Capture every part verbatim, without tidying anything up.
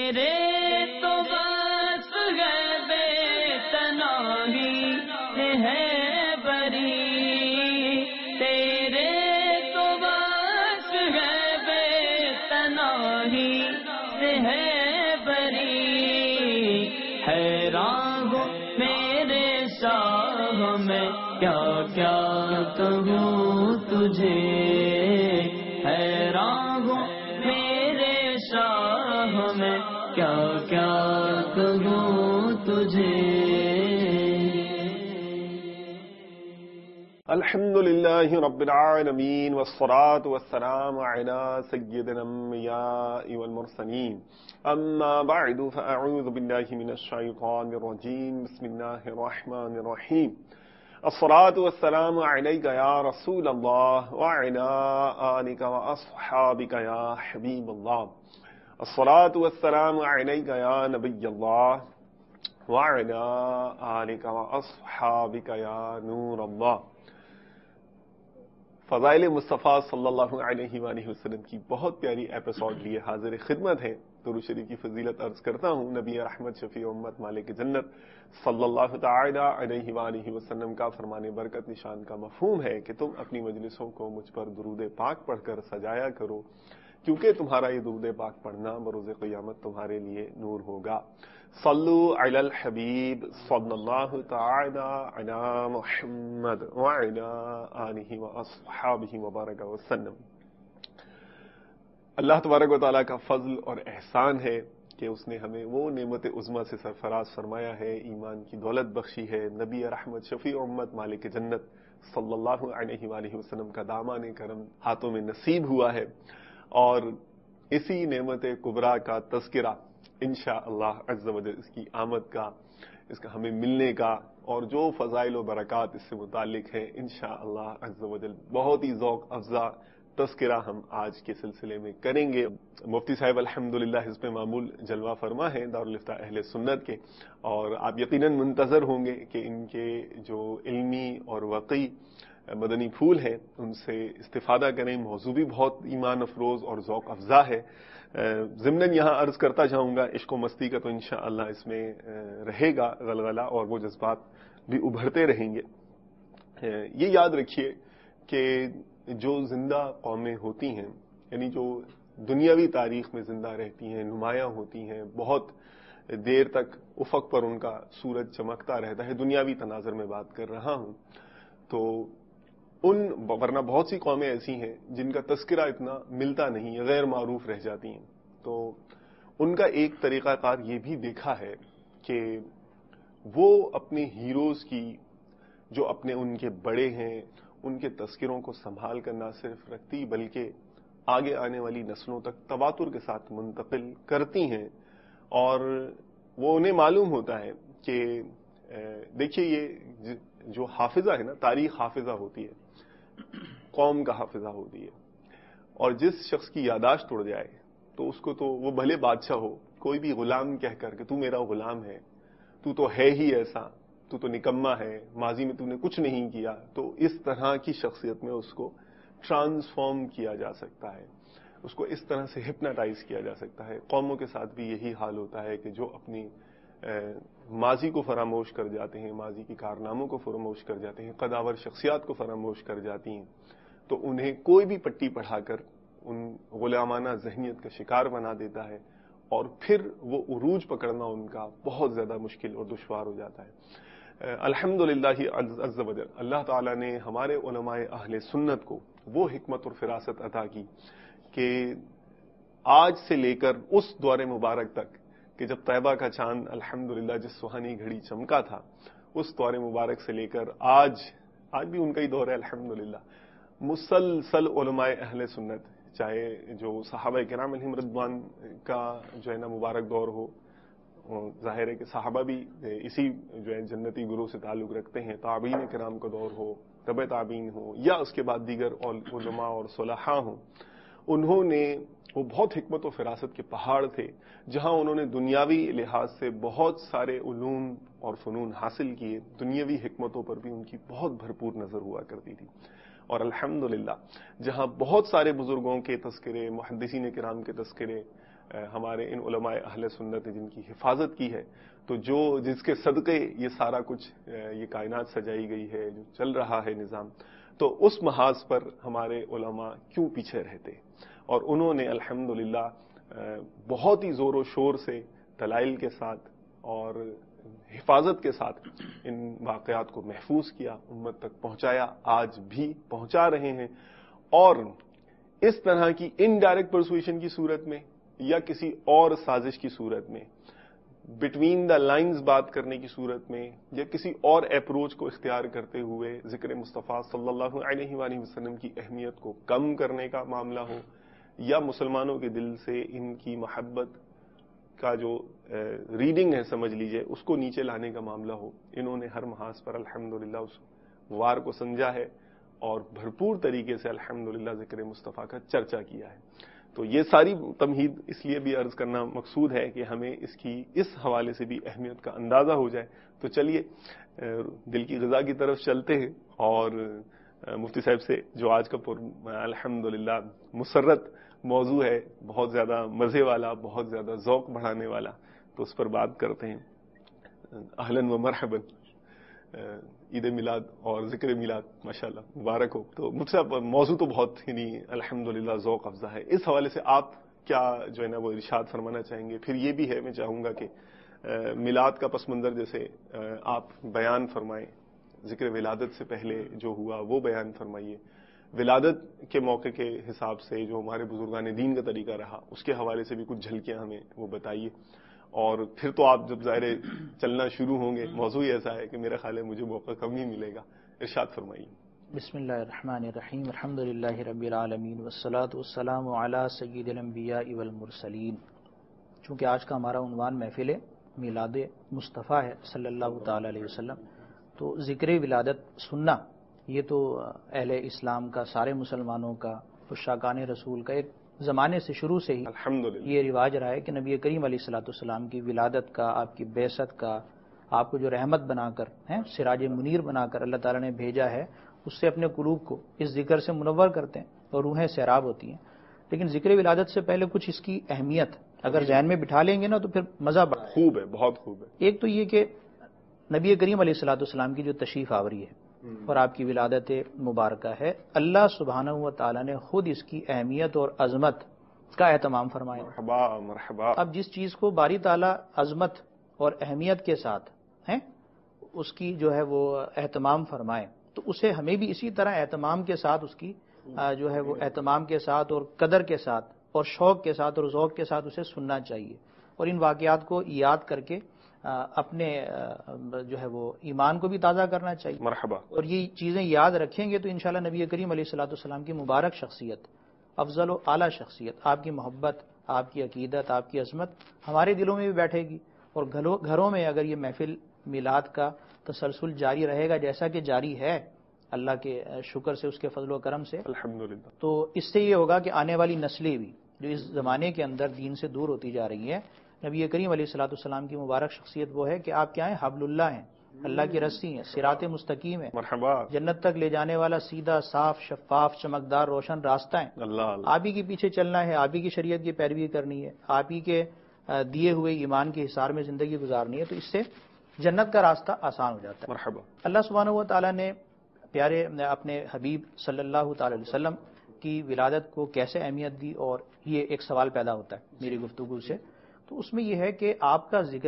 تیرے تو بس ہے بے تنہی ہے بری، تیرے تو بس ہے بے تنہی ہے بری، حیران ہوں میرے شاہ میں کیا کیا کہوں تجھے، حیران ہوں میرے شاہ میں کیا کیا کہوں تجھے۔ الحمد للہ رب العالمین والصلاة والسلام علی سید الانبیاء والمرسلین، اما بعد فاعوذ باللہ من الشیطان الرجیم، بسم اللہ الرحمن الرحیم۔ الصلاة والسلام علیک یا رسول اللہ وعلی آلک واصحابک یا حبیب اللہ، الصلاة والسلام علیک یا نبی اللہ وعلی آلک واصحابک یا نور اللہ۔ فضائل مصطفیٰ صلی اللہ علیہ وآلہ وسلم کی بہت پیاری ایپیسوڈ لیے حاضر خدمت ہے۔ درود شریف کی فضیلت عرض کرتا ہوں، نبی رحمت شفیع امت مالک جنت صلی اللہ تعالی علیہ وآلہ وسلم کا فرمان برکت نشان کا مفہوم ہے کہ تم اپنی مجلسوں کو مجھ پر درود پاک پڑھ کر سجایا کرو، کیونکہ تمہارا یہ درود پاک پڑھنا بروز قیامت تمہارے لیے نور ہوگا۔ صلو علی الحبیب صلی اللہ تعالی علی محمد وعلی آلہ واصحابہ وبارک وسلم۔ اللہ تبارک و تعالیٰ کا فضل اور احسان ہے کہ اس نے ہمیں وہ نعمت عظمیٰ سے سرفراز فرمایا ہے، ایمان کی دولت بخشی ہے، نبی رحمت شفیع امت مالک جنت صلی اللہ علیہ وآلہ وسلم کا دامان کرم ہاتھوں میں نصیب ہوا ہے، اور اسی نعمت کبریٰ کا تذکرہ انشاءاللہ عز و جل، اس کی آمد کا، اس کا ہمیں ملنے کا، اور جو فضائل و برکات اس سے متعلق ہے انشاءاللہ عز و جل بہت ہی ذوق افزا تذکرہ ہم آج کے سلسلے میں کریں گے۔ مفتی صاحب الحمدللہ حزب معمول جلوہ فرما ہیں دارالفتہ اہل سنت کے، اور آپ یقیناً منتظر ہوں گے کہ ان کے جو علمی اور واقعی مدنی پھول ہیں ان سے استفادہ کریں۔ موضوع بھی بہت ایمان افروز اور ذوق افزا ہے۔ ضمناً یہاں عرض کرتا جاؤں گا، عشق و مستی کا تو انشاءاللہ اس میں رہے گا غلغلہ، اور وہ جذبات بھی ابھرتے رہیں گے۔ یہ یاد رکھیے کہ جو زندہ قومیں ہوتی ہیں، یعنی جو دنیاوی تاریخ میں زندہ رہتی ہیں، نمایاں ہوتی ہیں، بہت دیر تک افق پر ان کا سورج چمکتا رہتا ہے، دنیاوی تناظر میں بات کر رہا ہوں، تو ان ورنہ بہت سی قومیں ایسی ہیں جن کا تذکرہ اتنا ملتا نہیں، غیر معروف رہ جاتی ہیں، تو ان کا ایک طریقہ کار یہ بھی دیکھا ہے کہ وہ اپنے ہیروز کی، جو اپنے ان کے بڑے ہیں، ان کے تذکروں کو سنبھال کر نہ صرف رکھتی بلکہ آگے آنے والی نسلوں تک تواتر کے ساتھ منتقل کرتی ہیں، اور وہ انہیں معلوم ہوتا ہے کہ دیکھیے یہ جو حافظہ ہے نا، تاریخ حافظہ ہوتی ہے، قوم کا حافظہ ہوتی ہے، اور جس شخص کی یادداشت اڑ جائے تو اس کو تو وہ بھلے بادشاہ ہو، کوئی بھی غلام کہہ کر کہ تو میرا غلام ہے، تو تو ہے ہی ایسا، تو تو نکما ہے، ماضی میں تو نے کچھ نہیں کیا، تو اس طرح کی شخصیت میں اس کو ٹرانسفارم کیا جا سکتا ہے، اس کو اس طرح سے ہپناٹائز کیا جا سکتا ہے۔ قوموں کے ساتھ بھی یہی حال ہوتا ہے کہ جو اپنی ماضی کو فراموش کر جاتے ہیں، ماضی کی کارناموں کو فراموش کر جاتے ہیں، قداور شخصیات کو فراموش کر جاتی ہیں، تو انہیں کوئی بھی پٹی پڑھا کر ان غلامانہ ذہنیت کا شکار بنا دیتا ہے، اور پھر وہ عروج پکڑنا ان کا بہت زیادہ مشکل اور دشوار ہو جاتا ہے۔ الحمدللہ عز و جل، اللہ تعالیٰ نے ہمارے علماء اہل سنت کو وہ حکمت اور فراست عطا کی کہ آج سے لے کر اس دور مبارک تک کہ جب طیبہ کا چاند الحمدللہ جس سہانی گھڑی چمکا تھا، اس دور مبارک سے لے کر آج آج بھی ان کا ہی دور ہے الحمدللہ، مسلسل علماء اہل سنت، چاہے جو صحابہ کرام علیہم رضوان کا جو ہے نا مبارک دور ہو، ظاہر ہے کہ صحابہ بھی اسی جو ہے جنتی گروہ سے تعلق رکھتے ہیں، تابعین کرام کا دور ہو، تبع تابعین ہو، یا اس کے بعد دیگر علماء اور صلحاء ہوں، انہوں نے وہ بہت حکمت و فراست کے پہاڑ تھے، جہاں انہوں نے دنیاوی لحاظ سے بہت سارے علوم اور فنون حاصل کیے، دنیاوی حکمتوں پر بھی ان کی بہت بھرپور نظر ہوا کرتی تھی، اور الحمدللہ جہاں بہت سارے بزرگوں کے تذکرے، محدثین کرام کے تذکرے ہمارے ان علماء اہل سنت نے جن کی حفاظت کی ہے، تو جو جس کے صدقے یہ سارا کچھ یہ کائنات سجائی گئی ہے، جو چل رہا ہے نظام، تو اس محاذ پر ہمارے علماء کیوں پیچھے رہتے؟ اور انہوں نے الحمدللہ بہت ہی زور و شور سے دلائل کے ساتھ اور حفاظت کے ساتھ ان واقعات کو محفوظ کیا، امت تک پہنچایا، آج بھی پہنچا رہے ہیں۔ اور اس طرح کی انڈائریکٹ پرسویشن کی صورت میں یا کسی اور سازش کی صورت میں، بٹوین دا لائنز بات کرنے کی صورت میں، یا کسی اور اپروچ کو اختیار کرتے ہوئے ذکر مصطفیٰ صلی اللہ علیہ وآلہ وسلم کی اہمیت کو کم کرنے کا معاملہ ہو، یا مسلمانوں کے دل سے ان کی محبت کا جو ریڈنگ ہے سمجھ لیجئے اس کو نیچے لانے کا معاملہ ہو، انہوں نے ہر محاذ پر الحمدللہ اس وار کو سمجھا ہے اور بھرپور طریقے سے الحمدللہ ذکر مصطفیٰ کا چرچا کیا ہے۔ تو یہ ساری تمہید اس لیے بھی عرض کرنا مقصود ہے کہ ہمیں اس کی اس حوالے سے بھی اہمیت کا اندازہ ہو جائے۔ تو چلیے دل کی غذا کی طرف چلتے ہیں، اور مفتی صاحب سے جو آج کا پر الحمدللہ مسرت موضوع ہے، بہت زیادہ مزے والا، بہت زیادہ ذوق بڑھانے والا، تو اس پر بات کرتے ہیں۔ اہلاً و مرحباً، عید میلاد اور ذکر میلاد ماشاءاللہ مبارک ہو۔ تو مجھ سے موضوع تو بہت یعنی الحمدللہ ذوق افزا ہے، اس حوالے سے آپ کیا جو ہے نا وہ ارشاد فرمانا چاہیں گے؟ پھر یہ بھی ہے، میں چاہوں گا کہ میلاد کا پس منظر جیسے آپ بیان فرمائیں، ذکر ولادت سے پہلے جو ہوا وہ بیان فرمائیے، ولادت کے موقع کے حساب سے جو ہمارے بزرگان دین کا طریقہ رہا اس کے حوالے سے بھی کچھ جھلکیاں ہمیں وہ بتائیے، اور پھر تو آپ جب ظاہر چلنا شروع ہوں گے، موضوع ہی ایسا ہے کہ میرا خیال ہے مجھے موقع کم ہی ملے گا۔ ارشاد فرمائیے۔ بسم اللہ الرحمن الرحیم، الحمدللہ رب العالمین، والصلاة والسلام علی سید الانبیاء والمرسلین۔ چونکہ آج کا ہمارا عنوان محفل میلاد مصطفیٰ ہے صلی اللہ تعالی علیہ وسلم، تو ذکر ولادت سننا یہ تو اہل اسلام کا، سارے مسلمانوں کا، عشاقان رسول کا ایک زمانے سے شروع سے ہی الحمدللہ یہ رواج رہا ہے کہ نبی کریم علیہ الصلوۃ والسلام کی ولادت کا، آپ کی بعثت کا، آپ کو جو رحمت بنا کر ہیں سراج منیر بنا کر اللہ تعالیٰ نے بھیجا ہے، اس سے اپنے قلوب کو اس ذکر سے منور کرتے ہیں اور روحیں سیراب ہوتی ہیں۔ لیکن ذکر ولادت سے پہلے کچھ اس کی اہمیت اگر ذہن میں بٹھا لیں گے نا تو پھر مزہ بڑا خوب ہے، بہت خوب ہے۔ ایک تو یہ کہ نبی کریم علیہ الصلوۃ والسلام کی جو تشریف آوری ہے اور آپ کی ولادت مبارکہ ہے، اللہ سبحانہ و تعالیٰ نے خود اس کی اہمیت اور عظمت کا اہتمام فرمایا۔ مرحبا مرحبا۔ اب جس چیز کو باری تعالیٰ عظمت اور اہمیت کے ساتھ ہیں اس کی جو ہے وہ اہتمام فرمائے، تو اسے ہمیں بھی اسی طرح اہتمام کے ساتھ اس کی جو ہے وہ اہتمام کے ساتھ اور قدر کے ساتھ اور شوق کے ساتھ اور ذوق کے ساتھ اسے سننا چاہیے، اور ان واقعات کو یاد کر کے اپنے جو ہے وہ ایمان کو بھی تازہ کرنا چاہیے۔ مرحبا۔ اور یہ چیزیں یاد رکھیں گے تو انشاءاللہ نبی کریم علیہ الصلوۃ والسلام کی مبارک شخصیت، افضل و اعلیٰ شخصیت، آپ کی محبت، آپ کی عقیدت، آپ کی عظمت ہمارے دلوں میں بھی بیٹھے گی، اور گھروں میں اگر یہ محفل میلاد کا تسلسل جاری رہے گا جیسا کہ جاری ہے اللہ کے شکر سے، اس کے فضل و کرم سے، الحمدللہ، تو اس سے یہ ہوگا کہ آنے والی نسلیں بھی جو اس زمانے کے اندر دین سے دور ہوتی جا رہی ہیں، نبی کریم علیہ الصلوۃ والسلام کی مبارک شخصیت وہ ہے کہ آپ کیا ہیں؟ حبل اللہ ہیں، اللہ کی رسی ہیں، صراط مستقیم ہے، مرحبا، جنت تک لے جانے والا سیدھا صاف شفاف چمکدار روشن راستہ ہے۔ اللہ اللہ، آپ ہی کے پیچھے چلنا ہے، آپ ہی کی شریعت کی پیروی کرنی ہے، آپ ہی کے دیے ہوئے ایمان کے حصار میں زندگی گزارنی ہے، تو اس سے جنت کا راستہ آسان ہو جاتا ہے۔ مرحبا۔ اللہ سبحانہ و تعالیٰ نے پیارے اپنے حبیب صلی اللہ تعالی علیہ وسلم کی ولادت کو کیسے اہمیت دی، اور یہ ایک سوال پیدا ہوتا ہے میری گفتگو سے، تو اس میں یہ ہے کہ آپ کا ذکر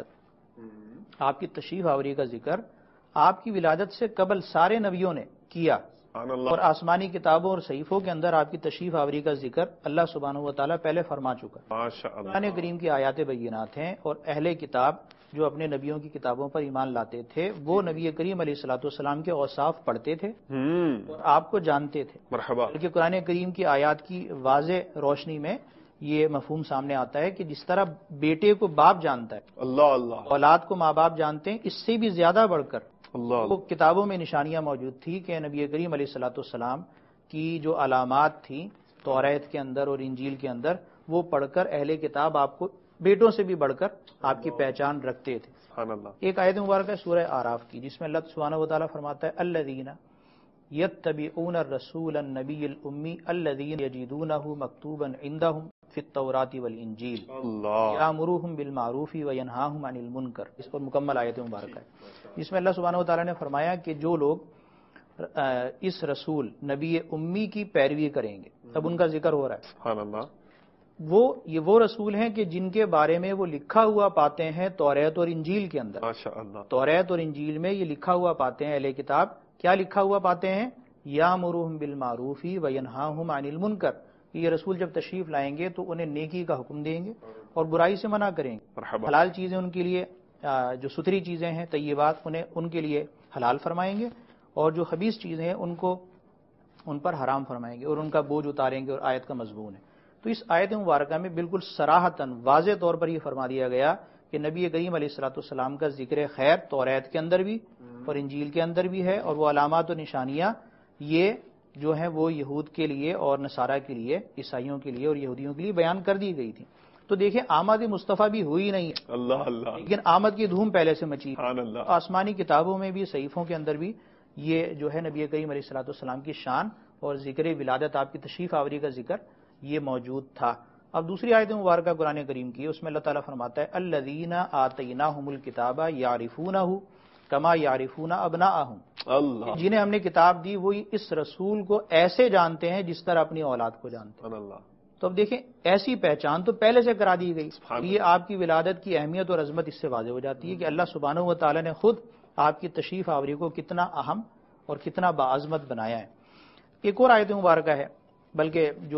ولادت، آپ کی تشریف آوری کا ذکر آپ کی ولادت سے قبل سارے نبیوں نے کیا، اور آسمانی کتابوں اور صحیفوں کے اندر آپ کی تشریف آوری کا ذکر اللہ سبحانہ و تعالیٰ پہلے فرما چکا۔ ماشاءاللہ، قرآن کریم کی آیات بینات ہیں، اور اہل کتاب جو اپنے نبیوں کی کتابوں پر ایمان لاتے تھے وہ نبی کریم علیہ الصلوۃ والسلام کے اوصاف پڑھتے تھے اور آپ کو جانتے تھے۔ مرحبا، بلکہ قرآن کریم کی آیات کی واضح روشنی میں یہ مفہوم سامنے آتا ہے کہ جس طرح بیٹے کو باپ جانتا ہے، اللہ اللہ، اولاد کو ماں باپ جانتے ہیں، اس سے بھی زیادہ بڑھ کر اللہ، وہ کتابوں میں نشانیاں موجود تھی کہ نبی کریم علیہ الصلوۃ والسلام کی جو علامات تھیں توریت کے اندر اور انجیل کے اندر، وہ پڑھ کر اہل کتاب آپ کو بیٹوں سے بھی بڑھ کر آپ کی پہچان رکھتے تھے۔ سبحان اللہ۔ ایک آیت مبارکہ ہے سورہ اعراف کی، جس میں اللہ سبحانہ و تعالیٰ فرماتا ہے الذین یتبعون الرسول النبی الامی الذین یجدونہ مکتوبا عندہم فی التوراۃ والانجیل اللہ یامرہم بالمعروف وینہاہم عن المنکر. اس پر مکمل آیت مبارکہ ہے جس میں اللہ سبحانہ و تعالیٰ نے فرمایا کہ جو لوگ اس رسول نبی امی کی پیروی کریں گے، اب ان کا ذکر ہو رہا ہے، سبحان اللہ، وہ یہ وہ رسول ہیں کہ جن کے بارے میں وہ لکھا ہوا پاتے ہیں توریت اور انجیل کے اندر. ماشاء اللہ، توریت اور انجیل میں یہ لکھا ہوا پاتے ہیں، اہل کتاب کیا لکھا ہوا پاتے ہیں؟ یامرہم بالمعروف وینہاہم عن المنکر. یہ رسول جب تشریف لائیں گے تو انہیں نیکی کا حکم دیں گے اور برائی سے منع کریں گے. مرحبا، حلال چیزیں ان کے لیے جو ستھری چیزیں ہیں طیبات انہیں ان کے لیے حلال فرمائیں گے، اور جو خبیث چیزیں ہیں ان کو ان پر حرام فرمائیں گے اور ان کا بوجھ اتاریں گے. اور آیت کا مضمون ہے. تو اس آیت مبارکہ میں بالکل صراحتاً واضح طور پر یہ فرما دیا گیا کہ نبی کریم علیہ الصلوۃ والسلام کا ذکر خیر توریت کے اندر بھی اور انجیل کے اندر بھی ہے، اور وہ علامات و نشانیاں یہ جو ہیں وہ یہود کے لیے اور نصارہ کے لیے، عیسائیوں کے لیے اور یہودیوں کے لیے بیان کر دی گئی تھی. تو دیکھیں آمد مصطفیٰ بھی ہوئی نہیں ہے، اللہ اللہ، لیکن آمد کی دھوم پہلے سے مچی. سبحان اللہ، آسمانی کتابوں میں بھی، صحیفوں کے اندر بھی یہ جو ہے نبی کریم علیہ الصلوۃ والسلام کی شان اور ذکر ولادت، آپ کی تشریف آوری کا ذکر یہ موجود تھا. اب دوسری آیت مبارکہ قرآن کریم کی، اس میں اللہ تعالیٰ فرماتا ہے الذین آتیناہم الکتاب یعرفونہ کما یعرفون ابناءہم. اللہ، جنہیں ہم نے کتاب دی وہ اس رسول کو ایسے جانتے ہیں جس طرح اپنی اولاد کو جانتے ہیں. سبحان اللہ، تو اب دیکھیں ایسی پہچان تو پہلے سے کرا دی گئی. سبحان یہ آپ کی ولادت کی اہمیت اور عظمت اس سے واضح ہو جاتی ہے کہ اللہ سبحانہ و تعالیٰ نے خود آپ کی تشریف آوری کو کتنا اہم اور کتنا باعظمت بنایا ہے. ایک اور آیت مبارکہ ہے، بلکہ جو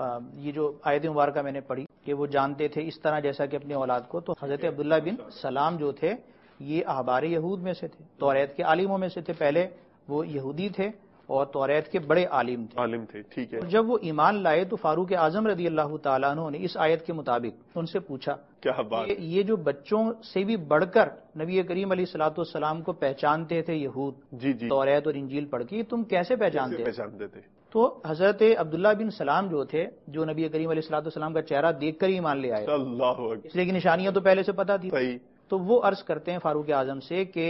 یہ جو آیت مبارکہ میں نے پڑھی کہ وہ جانتے تھے اس طرح جیسا کہ اپنی اولاد کو، تو حضرت عبداللہ بن سلام جو تھے یہ احبار یہود میں سے تھے، توریت کے عالموں میں سے تھے. پہلے وہ یہودی تھے اور توریت کے بڑے عالم تھے. عالم تھے، ٹھیک ہے. جب وہ ایمان لائے تو فاروق اعظم رضی اللہ تعالیٰ عنہ نے اس آیت کے مطابق ان سے پوچھا کیا بات، کہ یہ جو بچوں سے بھی بڑھ کر نبی کریم علیہ الصلوۃ والسلام کو پہچانتے تھے یہود، جی جی، توریت اور انجیل پڑھ کے، تم کیسے پہچانتے؟ پہچانتے تھے. تو حضرت عبداللہ بن سلام جو تھے، جو نبی کریم علیہ الصلوۃ والسلام کا چہرہ دیکھ کر ہی ایمان لے آئے، اللہ اکبر، اس لیے کہ نشانیاں تو پہلے سے پتہ تھی. صحیح، تو وہ عرض کرتے ہیں فاروق اعظم سے کہ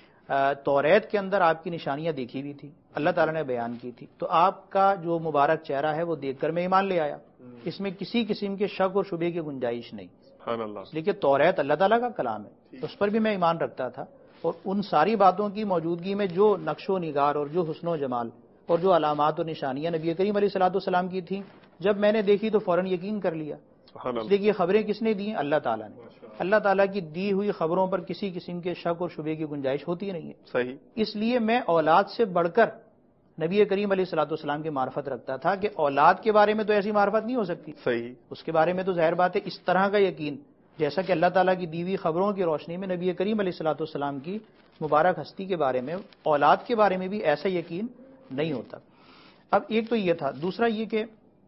توریت کے اندر آپ کی نشانیاں دیکھی بھی تھی، اللہ تعالیٰ نے بیان کی تھی، تو آپ کا جو مبارک چہرہ ہے وہ دیکھ کر میں ایمان لے آیا. اس میں کسی قسم کے شک اور شبے کی گنجائش نہیں، سبحان اللہ، لیکن توریت اللہ تعالیٰ کا کلام ہے، اس پر بھی میں ایمان رکھتا تھا. اور ان ساری باتوں کی موجودگی میں جو نقش و نگار اور جو حسن و جمال اور جو علامات و نشانیاں نبی کریم علیہ الصلوۃ والسلام کی تھیں، جب میں نے دیکھی تو فوراً یقین کر لیا. سبحان اس اللہ، لیے کہ یہ خبریں کس نے دی ہیں؟ اللہ تعالیٰ نے. اللہ تعالیٰ کی دی ہوئی خبروں پر کسی قسم کے شک اور شبے کی گنجائش ہوتی نہیں ہے. صحیح، اس لیے میں اولاد سے بڑھ کر نبی کریم علیہ الصلوۃ والسلام کی معرفت رکھتا تھا کہ اولاد کے بارے میں تو ایسی معرفت نہیں ہو سکتی. صحیح، اس کے بارے میں تو ظاہر بات ہے اس طرح کا یقین جیسا کہ اللہ تعالیٰ کی دی ہوئی خبروں کی روشنی میں نبی کریم علیہ الصلوۃ والسلام کی مبارک ہستی کے بارے میں، اولاد کے بارے میں بھی ایسا یقین نہیں ہوتا. اب ایک تو یہ تھا، دوسرا یہ کہ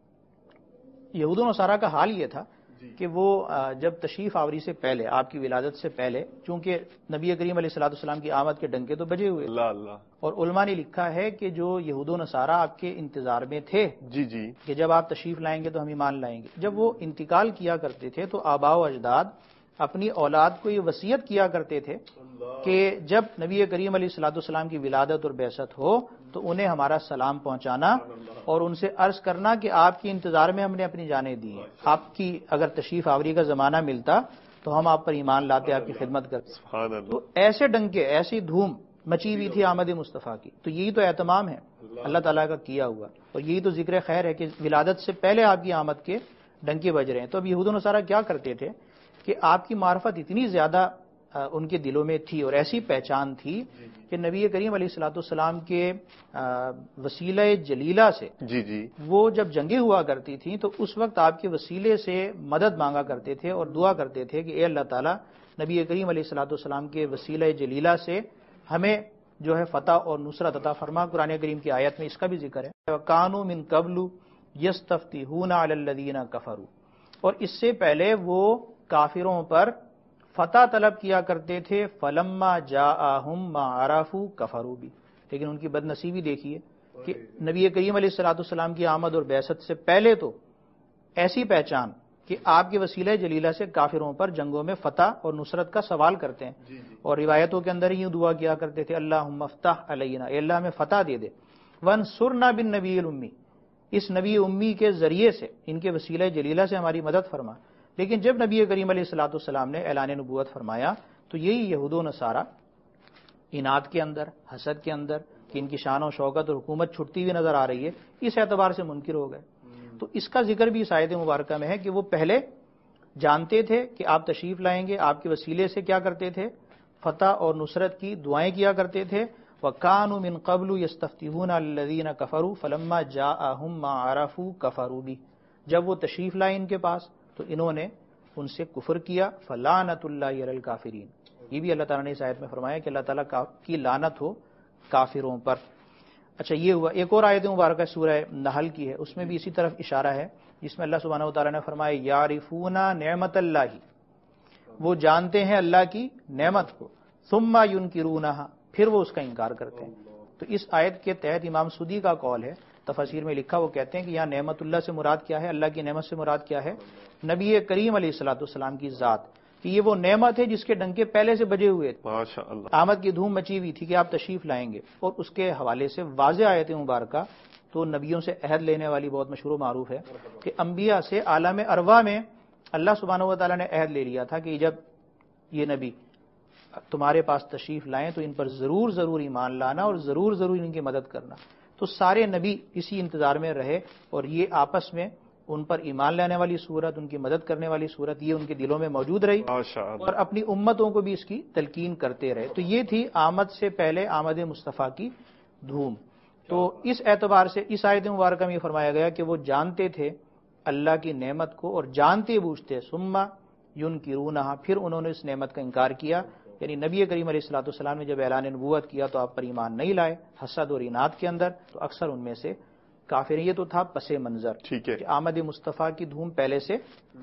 یہود و نصارہ کا حال یہ تھا کہ وہ جب تشریف آوری سے پہلے، آپ کی ولادت سے پہلے، چونکہ نبی کریم علیہ الصلوۃ والسلام کی آمد کے ڈنکے تو بجے ہوئے، اللہ اللہ، اور علماء نے لکھا ہے کہ جو یہود و نصارہ آپ کے انتظار میں تھے جی جی، کہ جب آپ تشریف لائیں گے تو ہم ایمان لائیں گے، جب وہ انتقال کیا کرتے تھے تو آباء و اجداد اپنی اولاد کو یہ وصیت کیا کرتے تھے کہ جب نبی کریم علیہ الصلوۃ والسلام کی ولادت اور بعثت ہو تو انہیں ہمارا سلام پہنچانا اور ان سے عرض کرنا کہ آپ کے انتظار میں ہم نے اپنی جانیں دی ہیں، آپ کی اگر تشریف آوری کا زمانہ ملتا تو ہم آپ پر ایمان لاتے، آپ کی خدمت کرتے. سبحان اللہ، تو ایسے ڈنکے، ایسی دھوم مچی ہوئی تھی آمد مصطفیٰ کی. تو یہی تو اہتمام ہے اللہ تعالیٰ کا کیا ہوا، اور یہی تو ذکر خیر ہے کہ ولادت سے پہلے آپ کی آمد کے ڈنکے بج رہے ہیں. تو اب یہود و نصارہ کیا کرتے تھے کہ آپ کی معرفت اتنی زیادہ ان کے دلوں میں تھی اور ایسی پہچان تھی کہ نبی کریم علیہ الصلوۃ والسلام کے وسیلہ جلیلہ سے جی جی، وہ جب جنگیں ہوا کرتی تھیں تو اس وقت آپ کے وسیلے سے مدد مانگا کرتے تھے اور دعا کرتے تھے کہ اے اللہ تعالیٰ نبی کریم علیہ الصلوۃ والسلام کے وسیلہ جلیلہ سے ہمیں جو ہے فتح اور نصرت عطا فرما. قرآن کریم کی آیت میں اس کا بھی ذکر ہے، وَكَانُوا مِن قَبْلُ يَسْتَفْتِحُونَ عَلَى الَّذِينَ كَفَرُوا، اور اس سے پہلے وہ کافروں پر فتح طلب کیا کرتے تھے. فَلَمَّا جَاءَهُم مَّا عَرَفُوا كَفَرُوا بِهِ، لیکن ان کی بد نصیبی دیکھیے کہ نبی کریم علیہ الصلوۃ والسلام کی آمد اور بعثت سے پہلے تو ایسی پہچان کہ آپ کے وسیلہ جلیلہ سے کافروں پر جنگوں میں فتح اور نصرت کا سوال کرتے ہیں، اور روایتوں کے اندر ہی دعا کیا کرتے تھے اللہم افتح علینا، اے اللہ ہمیں فتح دے دے. وانصرنا بالنبی الامی، اس نبی امی کے ذریعے سے، ان کے وسیلہ جلیلہ سے ہماری مدد فرما۔ لیکن جب نبی کریم علیہ الصلوۃ والسلام نے اعلان نبوت فرمایا تو یہی یہود و نصارہ اناد کے اندر، حسد کے اندر کہ ان کی شان و شوکت اور حکومت چھٹتی ہوئی نظر آ رہی ہے، اس اعتبار سے منکر ہو گئے۔ تو اس کا ذکر بھی اس آیت مبارکہ میں ہے کہ وہ پہلے جانتے تھے کہ آپ تشریف لائیں گے، آپ کے وسیلے سے کیا کرتے تھے؟ فتح اور نصرت کی دعائیں کیا کرتے تھے۔ وَكَانُوا مِن قَبْلُ يَسْتَفْتِحُونَ الَّذِينَ كَفَرُوا فَلَمَّا جَاءَهُم مَّا عَرَفُوا كَفَرُوا بِهِ، جب وہ تشریف لائے ان کے پاس تو انہوں نے ان سے کفر کیا۔ فَلَعْنَةُ اللَّهِ عَلَى الْكَافِرِينَ، یہ بھی اللہ تعالیٰ نے اس آیت میں فرمایا کہ اللہ تعالیٰ کی لعنت ہو کافروں پر۔ اچھا یہ ہوا۔ ایک اور آیت مبارکہ سورہ نحل کی ہے، اس میں بھی اسی طرف اشارہ ہے، جس میں اللہ سبحانہ وتعالیٰ نے فرمایا یعرفون نعمت اللہ، وہ جانتے ہیں اللہ کی نعمت کو، ثم ینکرونہا، پھر وہ اس کا انکار کرتے ہیں۔ تو اس آیت کے تحت امام سدی کا قول ہے، تفاسیر میں لکھا، وہ کہتے ہیں کہ یہاں نعمت اللہ سے مراد کیا ہے، اللہ کی نعمت سے مراد کیا ہے؟ نبی کریم علیہ الصلوۃ والسلام کی ذات، کہ یہ وہ نعمت ہے جس کے ڈنکے پہلے سے بجے ہوئے تھے، ماشاءاللہ، آمد کی دھوم مچی ہوئی تھی کہ آپ تشریف لائیں گے، اور اس کے حوالے سے واضح آیت مبارکہ تو نبیوں سے عہد لینے والی بہت مشہور و معروف ہے کہ انبیاء سے عالم ارواح میں اللہ سبحانہ و تعالیٰ نے عہد لے لیا تھا کہ جب یہ نبی تمہارے پاس تشریف لائیں تو ان پر ضرور ضرور ایمان لانا اور ضرور ضرور ان کی مدد کرنا۔ تو سارے نبی اسی انتظار میں رہے، اور یہ آپس میں ان پر ایمان لانے والی صورت، ان کی مدد کرنے والی صورت، یہ ان کے دلوں میں موجود رہی، اور اپنی امتوں کو بھی اس کی تلقین کرتے رہے۔ تو یہ تھی آمد سے پہلے آمد مصطفیٰ کی دھوم۔ تو اس اعتبار سے اس آیت مبارکہ میں یہ فرمایا گیا کہ وہ جانتے تھے اللہ کی نعمت کو، اور جانتے بوجھتے ثم ینکرونہا، پھر انہوں نے اس نعمت کا انکار کیا۔ یعنی نبی کریم علیہ الصلوۃ والسلام نے جب اعلان نبوت کیا تو آپ پر ایمان نہیں لائے، حسد اور اناد کے اندر، تو اکثر ان میں سے کافر۔ یہ تو تھا پس منظر کہ آمد مصطفیٰ کی دھوم پہلے سے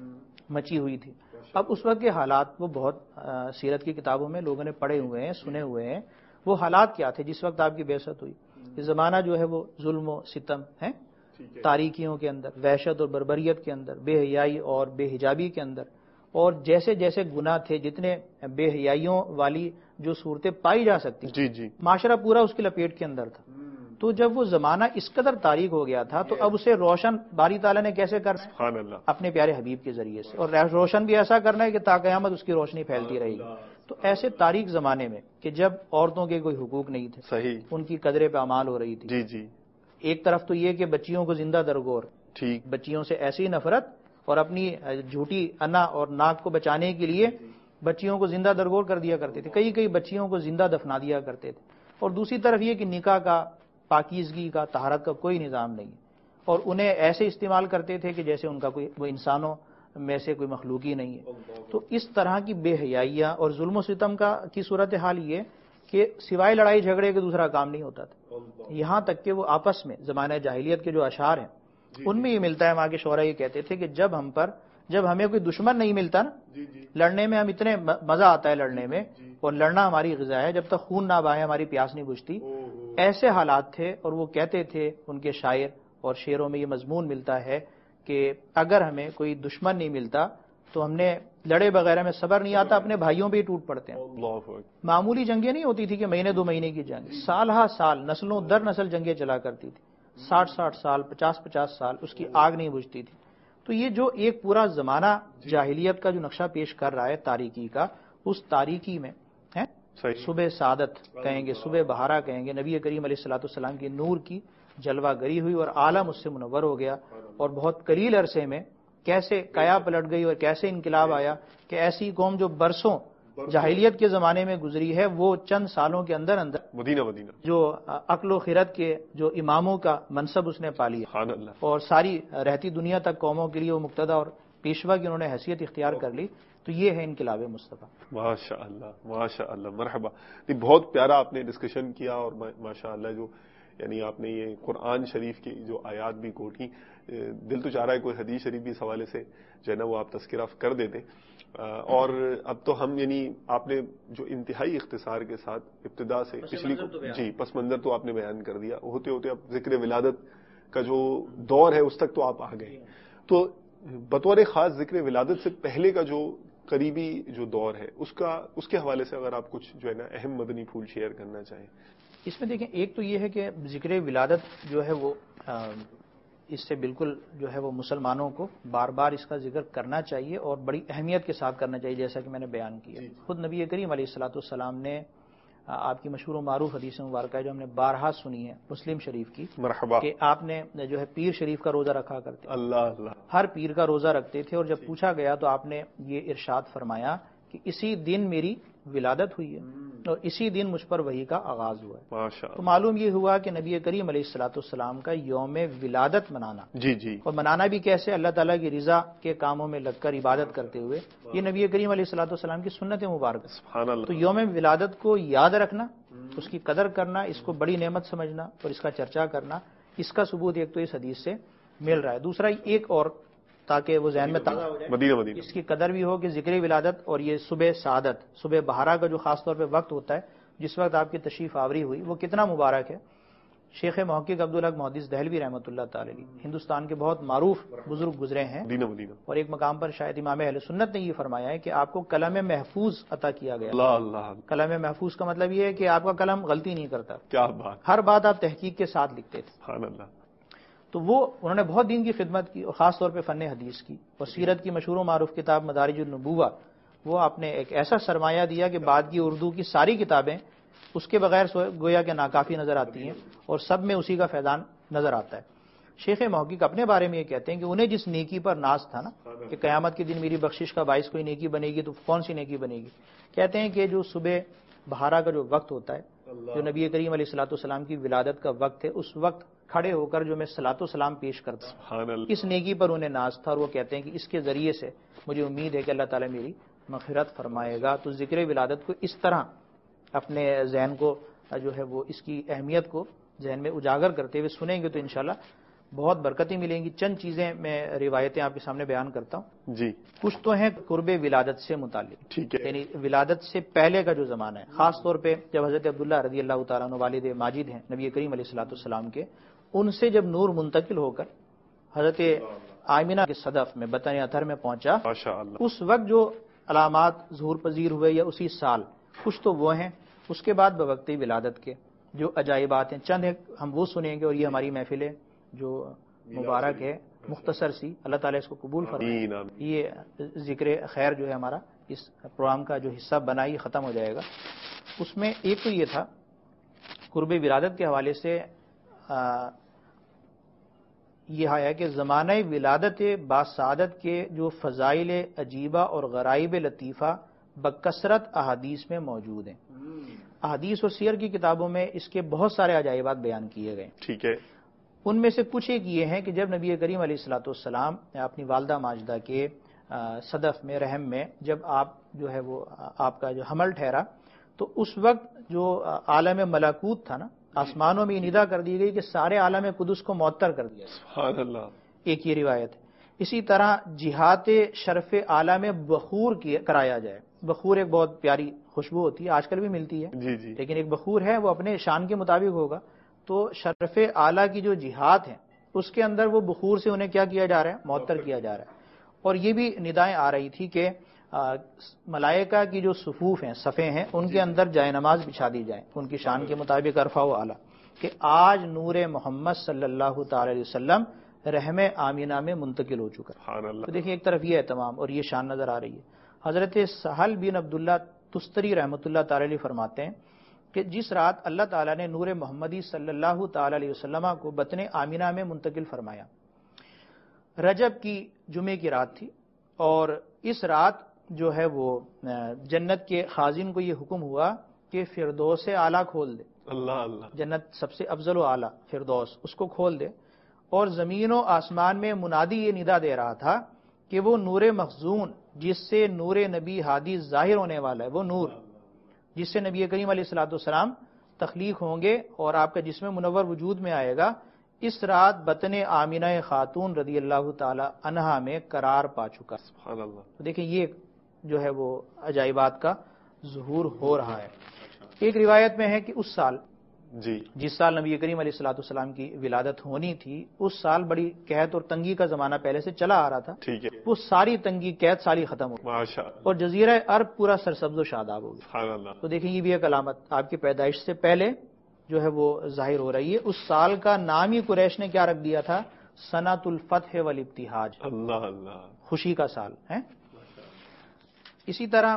مچی ہوئی تھی۔ اب اس وقت کے حالات وہ بہت سیرت کی کتابوں میں لوگوں نے پڑھے ہوئے ہیں، سنے ہوئے ہیں۔ وہ حالات کیا تھے جس وقت آپ کی بعثت ہوئی؟ یہ زمانہ جو ہے وہ ظلم و ستم ہے، تاریکیوں کے اندر، وحشت اور بربریت کے اندر، بے حیائی اور بے حجابی کے اندر، اور جیسے جیسے گناہ تھے، جتنے بے حیائیوں والی جو صورتیں پائی جا سکتی، جی جی معاشرہ پورا اس کی لپیٹ کے اندر تھا۔ تو جب وہ زمانہ اس قدر تاریک ہو گیا تھا تو اب اسے روشن باری تعالیٰ نے کیسے کر؟ سبحان اللہ، اپنے پیارے حبیب کے ذریعے سے، اور روشن بھی ایسا کرنا ہے کہ تا قیامت اس کی روشنی پھیلتی رہے گی۔ تو ایسے تاریک زمانے میں کہ جب عورتوں کے کوئی حقوق نہیں تھے، صحیح، ان کی قدرے پہ اعمال ہو رہی تھی، جی جی، ایک طرف تو یہ کہ بچیوں کو زندہ درگور، ٹھیک، بچیوں سے ایسی نفرت، اور اپنی جھوٹی انا اور ناک کو بچانے کے لیے بچیوں کو زندہ درگور کر دیا کرتے تھے، کئی کئی بچیوں کو زندہ دفنا دیا کرتے تھے۔ اور دوسری طرف یہ کہ نکاح کا، پاکیزگی کا، طہارت کا کوئی نظام نہیں، اور انہیں ایسے استعمال کرتے تھے کہ جیسے ان کا کوئی وہ انسانوں میں سے کوئی مخلوق ہی نہیں ہے۔ تو اس طرح کی بے حیائیاں اور ظلم و ستم کا کی صورتحال یہ کہ سوائے لڑائی جھگڑے کے دوسرا کام نہیں ہوتا تھا، یہاں تک کہ وہ آپس میں زمانہ جاہلیت کے جو اشعار ہیں ان میں یہ ملتا ہے، وہاں کے شعراء یہ کہتے تھے کہ جب ہم پر جب ہمیں کوئی دشمن نہیں ملتا نا، لڑنے میں ہم اتنے مزہ آتا ہے لڑنے میں، اور لڑنا ہماری غذا ہے، جب تک خون نہ بہائے ہماری پیاس نہیں بجھتی۔ ایسے حالات تھے، اور وہ کہتے تھے، ان کے شاعر اور شعروں میں یہ مضمون ملتا ہے کہ اگر ہمیں کوئی دشمن نہیں ملتا تو ہم نے لڑے وغیرہ میں صبر نہیں آتا، اپنے بھائیوں پہ ہی ٹوٹ پڑتے ہیں۔ معمولی جنگیں نہیں ہوتی تھی کہ مہینے دو مہینے کی جنگ، سال ہا سال، نسلوں در نسل جنگیں چلا کرتی تھی، ساٹھ ساٹھ سال، پچاس پچاس سال اس کی آگ نہیں بجھتی تھی۔ تو یہ جو ایک پورا زمانہ جاہلیت کا جو نقشہ پیش کر رہا ہے تاریکی کا، اس تاریکی میں ہے صبح سعادت کہیں گے، صبح بہارا کہیں گے، نبی کریم علیہ الصلوۃ والسلام کی نور کی جلوہ گری ہوئی، اور عالم اس سے منور ہو گیا، اور بہت قلیل عرصے میں کیسے قیا پلٹ گئی اور کیسے انقلاب آیا کہ ایسی قوم جو برسوں جاہلیت کے زمانے میں گزری ہے وہ چند سالوں کے اندر اندر مدینہ مدینہ جو عقل و خرد کے جو اماموں کا منصب اس نے پا لیا، سبحان اللہ، اور اور ساری رہتی دنیا تک قوموں کے لیے وہ مقتدا اور پیشوا کی انہوں نے حیثیت اختیار کر لی۔ تو یہ ہے انقلاب مصطفیٰ۔ ماشاء اللہ، ماشاء اللہ، مرحبا۔ یہ بہت پیارا آپ نے ڈسکشن کیا، اور ماشاء اللہ جو یعنی آپ نے یہ قرآن شریف کی جو آیات بھی کوٹی، دل تو چاہ رہا ہے کوئی حدیث شریف بھی اس حوالے سے جو ہے نا وہ آپ تذکرہ کر دیتے۔ اور اب تو ہم یعنی آپ نے جو انتہائی اختصار کے ساتھ ابتدا سے پچھلی جی پس منظر تو آپ نے بیان کر دیا، ہوتے ہوتے اب ذکر ولادت کا جو دور ہے اس تک تو آپ آ گئے۔ تو بطور خاص ذکر ولادت سے پہلے کا جو قریبی جو دور ہے اس کا اس کے حوالے سے اگر آپ کچھ جو ہے نا اہم مدنی پھول شیئر کرنا چاہیں۔ اس میں دیکھیں، ایک تو یہ ہے کہ ذکر ولادت جو ہے وہ اس سے بالکل جو ہے وہ مسلمانوں کو بار بار اس کا ذکر کرنا چاہیے اور بڑی اہمیت کے ساتھ کرنا چاہیے، جیسا کہ میں نے بیان کیا۔ خود نبی کریم علیہ الصلوۃ والسلام نے آپ کی مشہور و معروف حدیث مبارکہ ہے جو ہم نے بارہا سنی ہے مسلم شریف کی، مرحبا، کہ آپ نے جو ہے پیر شریف کا روزہ رکھا کرتے، اللہ اللہ، ہر پیر کا روزہ رکھتے تھے، اور جب پوچھا گیا تو آپ نے یہ ارشاد فرمایا کہ اسی دن میری ولادت ہوئی ہے اور اسی دن مجھ پر وحی کا آغاز ہوا ہے۔ ماشاء تو اللہ، معلوم یہ ہوا کہ نبی کریم علیہ الصلوۃ والسلام کا یوم ولادت منانا، جی جی، اور منانا بھی کیسے؟ اللہ تعالیٰ کی رضا کے کاموں میں لگ کر عبادت کرتے ہوئے، یہ نبی کریم علیہ الصلوۃ والسلام کی سنت مبارک ہے۔ سبحان تو اللہ، یوم ولادت کو یاد رکھنا، اس کی قدر کرنا، اس کو بڑی نعمت سمجھنا اور اس کا چرچا کرنا، اس کا ثبوت ایک تو اس حدیث سے مل رہا ہے۔ دوسرا ایک اور، تاکہ وہ ذہن میں تازہ ہو جائے، مدینہ مدینہ، اس کی قدر بھی ہو کہ ذکر ولادت اور یہ صبح سعادت، صبح بہارا کا جو خاص طور پہ وقت ہوتا ہے جس وقت آپ کی تشریف آوری ہوئی، وہ کتنا مبارک ہے۔ شیخ محقق عبدالحق محدث دہلوی رحمۃ اللہ تعالی علیہ ہندوستان کے بہت معروف بزرگ گزرے ہیں، مدینہ مدینہ، اور ایک مقام پر شاید امام اہل سنت نے یہ فرمایا ہے کہ آپ کو قلم محفوظ عطا کیا گیا۔ اللہ اللہ، قلم محفوظ کا مطلب یہ ہے کہ آپ کا قلم غلطی نہیں کرتا، کیا بات، ہر بات آپ تحقیق کے ساتھ لکھتے تھے۔ سبحان اللہ، تو وہ انہوں نے بہت دین کی خدمت کی، اور خاص طور پہ فن حدیث کی، اور سیرت کی مشہور و معروف کتاب مدارج النبوہ، وہ آپ نے ایک ایسا سرمایہ دیا کہ بعد کی اردو کی ساری کتابیں اس کے بغیر گویا کہ ناکافی نظر آتی ہیں، اور سب میں اسی کا فیضان نظر آتا ہے۔ شیخ محقق اپنے بارے میں یہ کہتے ہیں کہ انہیں جس نیکی پر ناز تھا نا کہ قیامت کے دن میری بخشش کا باعث کوئی نیکی بنے گی، تو کون سی نیکی بنے گی؟ کہتے ہیں کہ جو صبح بہارا کا جو وقت ہوتا ہے، جو نبی کریم علیہ الصلوۃ والسلام کی ولادت کا وقت ہے، اس وقت کھڑے ہو کر جو میں صلاۃ و سلام پیش کرتا ہوں، سبحان اللہ، اس نیکی پر انہیں ناز تھا، اور وہ کہتے ہیں کہ اس کے ذریعے سے مجھے امید ہے کہ اللہ تعالیٰ میری مغفرت فرمائے گا۔ تو ذکر ولادت کو اس طرح اپنے ذہن کو جو ہے وہ اس کی اہمیت کو ذہن میں اجاگر کرتے ہوئے سنیں گے تو انشاءاللہ بہت برکتیں ملیں گی۔ چند چیزیں میں روایتیں آپ کے سامنے بیان کرتا ہوں۔ جی کچھ تو ہیں قرب ولادت سے متعلق، ٹھیک ہے، یعنی ولادت سے پہلے کا جو زمانہ ہے، خاص طور پہ جب حضرت عبداللہ رضی اللہ تعالیٰ عنہ والد ماجد ہیں نبی کریم علیہ الصلوۃ والسلام کے، ان سے جب نور منتقل ہو کر حضرت آمینہ کے صدف میں بطن اطہر میں پہنچا، ماشاء اللہ، اس وقت جو علامات ظہور پذیر ہوئے یا اسی سال، کچھ تو وہ ہیں۔ اس کے بعد بوقت ولادت کے جو عجائبات ہیں، چند ایک ہم وہ سنیں گے، اور یہ ہماری محفل ہے جو مبارک ہے مختصر سی، اللہ تعالیٰ اس کو قبول فرمائے۔ آمین آمین، یہ ذکر خیر جو ہے ہمارا اس پروگرام کا جو حصہ بنا یہ ختم ہو جائے گا۔ اس میں ایک تو یہ تھا قرب ولادت کے حوالے سے آ, یہ ہے کہ زمانہ ولادت باسعادت کے جو فضائل عجیبہ اور غرائب لطیفہ بکثرت احادیث میں موجود ہیں۔ احادیث اور سیر کی کتابوں میں اس کے بہت سارے عجائبات بیان کیے گئے، ٹھیک ہے، ان میں سے کچھ ایک یہ ہیں کہ جب نبی کریم علیہ الصلوۃ والسلام اپنی والدہ ماجدہ کے صدف میں، رحم میں، جب آپ جو ہے وہ آپ کا جو حمل ٹھہرا، تو اس وقت جو عالم ملکوت تھا نا، آسمانوں میں یہ ندا کر دی گئی کہ سارے عالم قدس کو معطر کر دیا۔ سبحان اللہ، ایک یہ روایت ہے۔ اسی طرح جہات شرف اعلیٰ میں بخور کرایا جائے۔ بخور ایک بہت پیاری خوشبو ہوتی ہے، آج کل بھی ملتی ہے، جی جی، لیکن ایک بخور ہے وہ اپنے شان کے مطابق ہوگا۔ تو شرف اعلیٰ کی جو جہات ہیں اس کے اندر وہ بخور سے انہیں کیا کیا جا رہا ہے؟ معطر کیا جا رہا ہے۔ اور یہ بھی ندائیں آ رہی تھی کہ ملائکہ کی جو صفوف ہیں، صفیں ہیں، ان کے اندر جائے نماز بچھا دی جائیں ان کی شان کے مطابق عرفہ و اعلیٰ، کہ آج نور محمد صلی اللہ تعالی علیہ وسلم رحم آمینہ میں منتقل ہو چکا ہے۔ سبحان اللہ، تو دیکھیں ایک طرف یہ اہتمام اور یہ شان نظر آ رہی ہے۔ حضرت سہل بن عبداللہ تستری رحمۃ اللہ تعالی علیہ فرماتے ہیں کہ جس رات اللہ تعالیٰ نے نور محمدی صلی اللہ تعالی علیہ وسلم کو بطن آمینہ میں منتقل فرمایا، رجب کی جمعے کی رات تھی، اور اس رات جو ہے وہ جنت کے خازن کو یہ حکم ہوا کہ فردوس اعلیٰ کھول دے، اللہ اللہ، جنت سب سے افضل و اعلیٰ فردوس، اس کو کھول دے، اور زمین و آسمان میں منادی یہ ندا دے رہا تھا کہ وہ نور مخزون جس سے نور نبی ہادی ظاہر ہونے والا ہے، وہ نور جس سے نبی کریم علیہ الصلوۃ والسلام تخلیق ہوں گے اور آپ کا جسم منور وجود میں آئے گا، اس رات بطن آمینہ خاتون رضی اللہ تعالی عنہا میں قرار پا چکا۔ سبحان اللہ، تو دیکھیں یہ جو ہے وہ عجائبات کا ظہور ہو رہا ہے۔ ایک روایت میں ہے کہ اس سال جی جس سال نبی کریم علیہ الصلوۃ والسلام کی ولادت ہونی تھی، اس سال بڑی قحط اور تنگی کا زمانہ پہلے سے چلا آ رہا تھا، ٹھیک ہے، وہ ساری تنگی قحط سالی ختم ہو گئی ماشاء اللہ، اور جزیرہ عرب پورا سرسبز و شاداب ہو گیا۔ سبحان اللہ، تو دیکھیں یہ بھی ایک علامت آپ کی پیدائش سے پہلے جو ہے وہ ظاہر ہو رہی ہے۔ اس سال کا نام ہی قریش نے کیا رکھ دیا تھا؟ سنۃ الفتح والابتہاج، اللہ اللہ، خوشی کا سال ہے۔ اسی طرح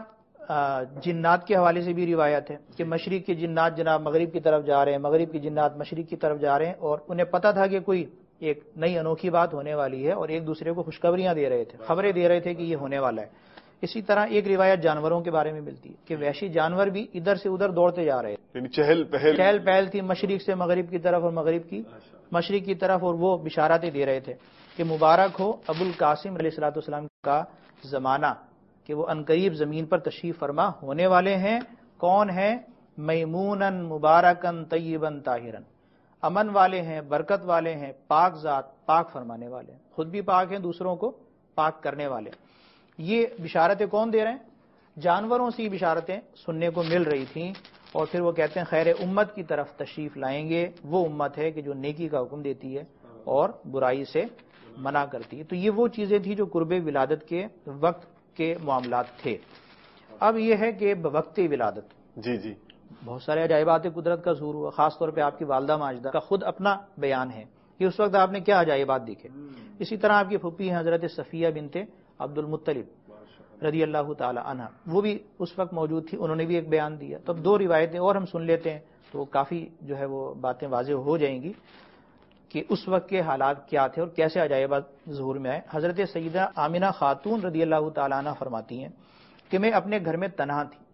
جنات کے حوالے سے بھی روایت ہے کہ مشرق کے جنات جناب مغرب کی طرف جا رہے ہیں، مغرب کے جنات مشرق کی طرف جا رہے ہیں، اور انہیں پتہ تھا کہ کوئی ایک نئی انوکھی بات ہونے والی ہے، اور ایک دوسرے کو خوشخبریاں دے رہے تھے، خبریں دے رہے تھے کہ یہ ہونے والا ہے۔ اسی طرح ایک روایت جانوروں کے بارے میں ملتی ہے کہ وحشی جانور بھی ادھر سے ادھر دوڑتے جا رہے تھے، یعنی چہل پہل چہل پہل تھی مشرق سے مغرب کی طرف اور مغرب کی مشرق کی طرف، اور وہ بشارتیں دے رہے تھے کہ مبارک ہو ابو القاسم علیہ الصلوۃ والسلام کا زمانہ، کہ وہ عنقریب زمین پر تشریف فرما ہونے والے ہیں۔ کون ہیں؟ میمونن مبارکن طیبن طاہرن، امن والے ہیں، برکت والے ہیں، پاک ذات، پاک فرمانے والے ہیں، خود بھی پاک ہیں، دوسروں کو پاک کرنے والے۔ یہ بشارتیں کون دے رہے ہیں؟ جانوروں سے بشارتیں سننے کو مل رہی تھیں، اور پھر وہ کہتے ہیں خیر امت کی طرف تشریف لائیں گے، وہ امت ہے کہ جو نیکی کا حکم دیتی ہے اور برائی سے منع کرتی ہے۔ تو یہ وہ چیزیں تھیں جو قرب ولادت کے وقت کے معاملات تھے۔ اب یہ ہے کہ بوقت ولادت جی جی بہت سارے عجائبات قدرت کا ظہور ہوا، خاص طور پہ آپ کی والدہ ماجدہ کا خود اپنا بیان ہے کہ اس وقت آپ نے کیا عجائبات دیکھے۔ اسی طرح آپ کی پھوپھی ہیں حضرت صفیہ بنت عبد المطلب رضی اللہ تعالی عنہ، وہ بھی اس وقت موجود تھی، انہوں نے بھی ایک بیان دیا۔ تو اب دو روایتیں اور ہم سن لیتے ہیں تو کافی جو ہے وہ باتیں واضح ہو جائیں گی کہ اس وقت کے حالات کیا تھے اور کیسے عجائبات ظہور میں آئے۔ حضرت سیدہ آمنہ خاتون رضی اللہ تعالی عنہ فرماتی ہیں کہ میں اپنے گھر میں تنہا تھی۔